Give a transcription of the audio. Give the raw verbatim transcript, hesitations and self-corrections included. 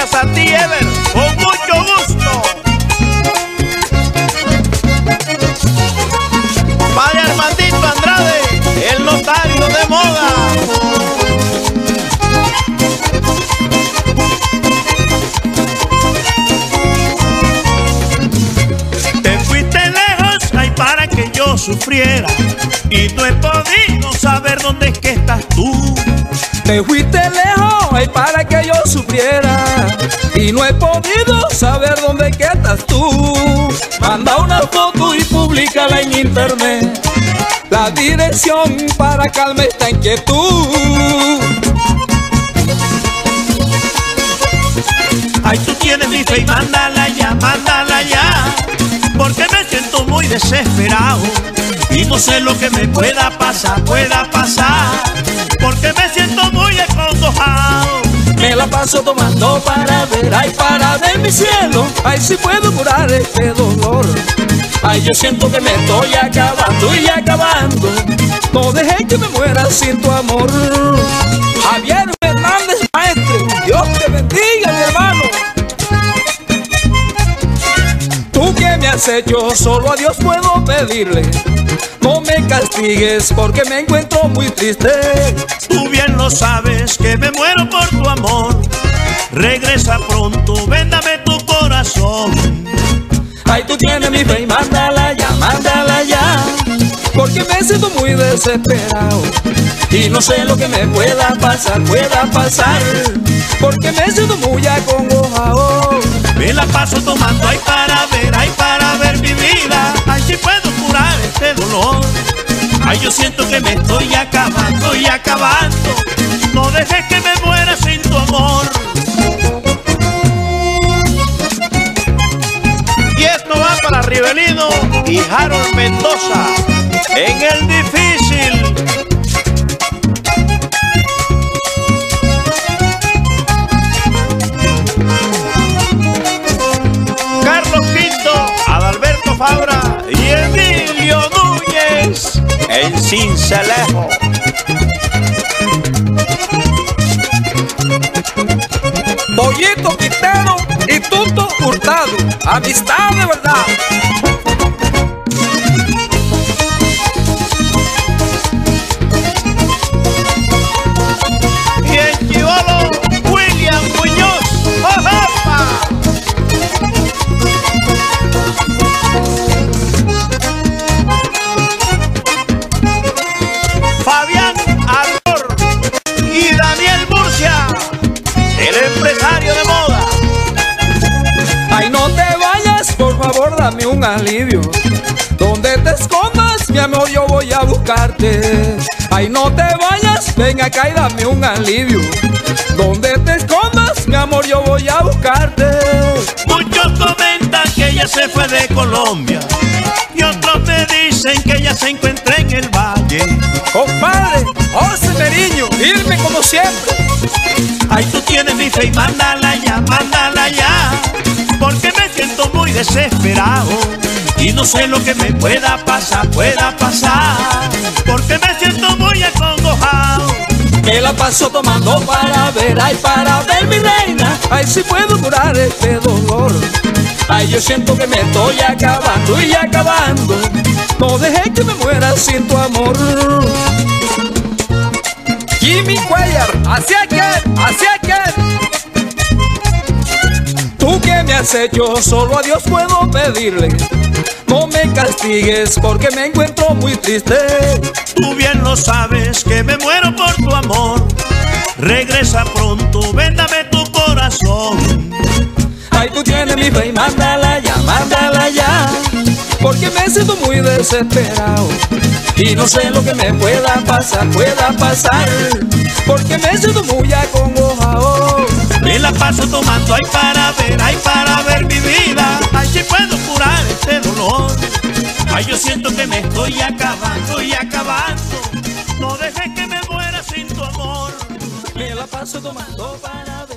Gracias a ti, Ever, con mucho gusto. Padre Armandito Andrade, el notario de moda. Te fuiste lejos, ay, para que yo sufriera, y no he podido saber dónde es que estás tú. Te fuiste lejos, ay, para que yo sufriera, y no he podido saber dónde es que estás tú. Manda una foto y públicala en internet, la dirección para calmar esta inquietud. Ay, tú tienes mi fe y mándala ya, mándala ya, porque me siento muy desesperado y no sé lo que me pueda pasar, pueda pasar, porque me siento muy acongojado. Me la paso tomando para ver, ay, para ver mi cielo, ay, si puedo curar este dolor. Ay, yo siento que me estoy acabando y acabando, no dejé que me muera sin tu amor. Javier Fernández, maestro, Dios te bendiga, mi hermano. Tú que me has hecho, solo a Dios puedo pedirle, no me castigues porque me encuentro muy triste. Tú bien lo sabes que me muero por tu amor, regresa pronto, véndame tu corazón. Ay, tú tienes mi fe y mándala ya, mándala ya, porque me siento muy desesperado y no sé lo que me pueda pasar, pueda pasar, porque me siento muy acongojado. Me la paso tomando, ay, para ver, ay, para ver mi vida, ay, si puedo curar este dolor. Ay, yo siento que me estoy acabando y acabando, no dejes que me muera sin tu amor. Y esto va para Rivelino y Harold Mendoza en el difícil. Carlos Quinto, Adalberto Fabra y Emilio Núñez en Cincelejo. Pollito Quintero y Tuto Hurtado, amistad de verdad. Y en Chivolo, William Muñoz, ¡ojepa! Fabián Arror y Daniel Murcia, el empresario de moda. Ay, no te vayas, por favor, dame un alivio. Donde te escondas, mi amor, yo voy a buscarte. Ay, no te vayas, ven acá y dame un alivio. Donde te escondas, mi amor, yo voy a buscarte. Muchos comentan que ella se fue de Colombia y otros me dicen que ella se encuentra en el valle. Compadre, José Meriño, firme como siempre. Ay, tú tienes mi fe y mándala ya, mándala ya, porque me siento muy desesperado y no sé lo que me pueda pasar, pueda pasar, porque me siento muy acongojado. Me la paso tomando para ver, ay, para ver mi reina, ay, si puedo curar este dolor. Ay, yo siento que me estoy acabando y acabando, no dejé que me muera sin tu amor. Jimmy Cuellar, así hay que, así hay que. Tú que me has hecho, solo a Dios puedo pedirle, no me castigues porque me encuentro muy triste. Tú bien lo sabes que me muero por tu amor, regresa pronto, véndame tu corazón. Ay, tú tienes mi fe y mándala ya, mándala ya, porque me siento muy desesperado y no sé lo que me pueda pasar, pueda pasar, porque me siento muy acongojado. Me la paso tomando, ay, para ver, ay, para ver mi vida, ay, si puedo curar este dolor. Ay, yo siento que me estoy acabando y acabando, no dejes que me muera sin tu amor. Me la paso tomando para ver.